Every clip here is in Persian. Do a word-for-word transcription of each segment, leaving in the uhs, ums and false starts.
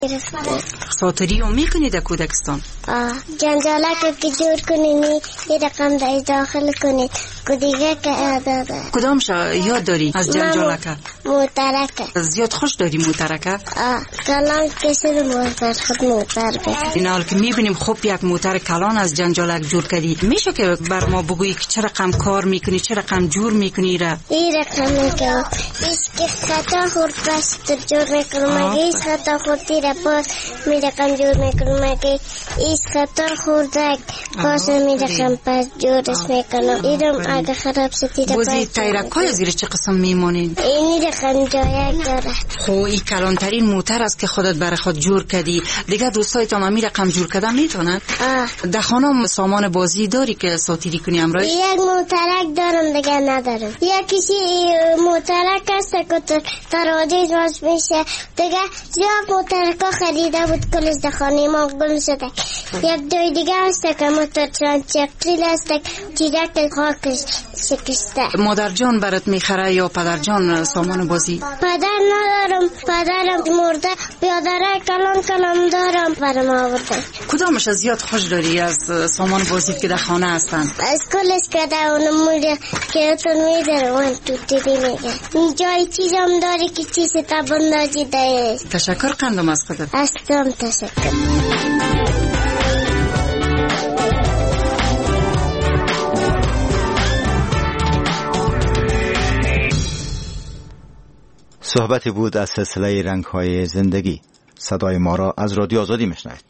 ساتری رو میکنی در کودکستان؟ آه جنجالک که جور کنی یه رقم در داخل کنی که دیگه که داده. کدامش یاد داری از جنجالک؟ موترک. زیاد خوش داری موترک؟ آه کلان کسی موتر خود موتر بید. این حال که میبینیم خوب یک موتر کلان از جنجالک جور کردی، میشه که بر ما بگویی که چه رقم کار میکنی، چه رقم جور میکنی را؟ این رقم که ایش که خطا خورد بست جور میکنم مگه ایش خطا خوردی را باز می رقم جور میکنم مگه ایش خطا خوردک باز می رقم پس جورش میکنم. ایرم اگه خراب ستی را بازی تایرک های زیر چه قسم میمانین؟ اینی رقم جایک داره. خو این کلانترین موتر است که خودت برای خود جور کردی. دیگه دوستای تا می رقم جور کردن میتونن؟ آه در خانه سامان بازی داری که ساتیری کنی امروز؟ یک موترک دارم دیگه ندارم. یکیشی موترک است که تراجیز باز میشه دیگه. زیاد موترک ها خریده بود کلش در خانه ما گل شده. یک دوی دیگه است که موتر چکریل است چیزک خاکش شکسته. مادر جان برات میخره یا پدر جان سامان بازی؟ پدر ندارم، پدرم مرده. بیادره کلان کلان دارم برام آورده. کدامش زیاد خوش داری از سامان بازی که در خانه هستن؟ از کلش که در اونم موده که اتون میداره اون تو دیدی میگه جای چیزم داری که چیز تبندازی داره. تشکر قندم از خودت. استم تشکر. صحبتی بود از سلسله رنگ‌های زندگی. صدای ما را از رادیو آزادی میشنوید.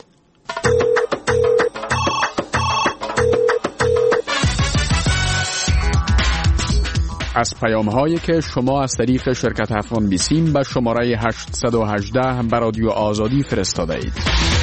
از پیام‌هایی که شما از طریق شرکت افغان بیسیم به شماره هشت یک هشت به رادیو آزادی فرستاده اید.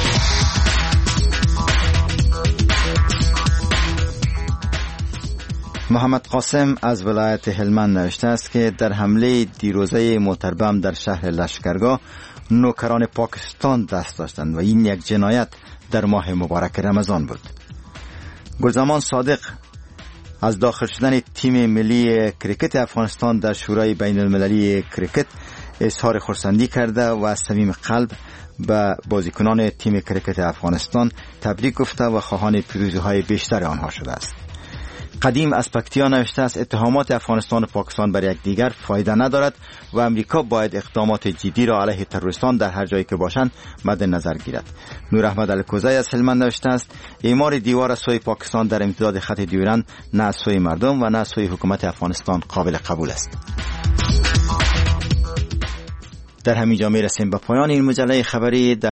محمد قاسم از ولایت هلمند نوشته است که در حمله دیروزه موتربم در شهر لشکرگاه نوکران پاکستان دست داشتند و این یک جنایت در ماه مبارک رمضان بود. گلزمان صادق از داخل شدن تیم ملی کریکت افغانستان در شورای بین المللی کریکت اظهار خرسندی کرده و از صمیم قلب به بازیکنان تیم کریکت افغانستان تبریک گفته و خواهان پیروزی‌های بیشتر آنها شده است. قدیم از پکتیا نوشته است اتهامات افغانستان و پاکستان بر یکدیگر فایده ندارد و امریکا باید اقدامات جدی را علیه تروریستان در هر جایی که باشند مد نظر گیرد. نور احمد الکوزی از هلمند نوشته است اعمار دیوار از سوی پاکستان در امتداد خط دیورند نه از سوی مردم و نه از سوی حکومت افغانستان قابل قبول است. در همین جا میرسیم به پایان این مجله خبری.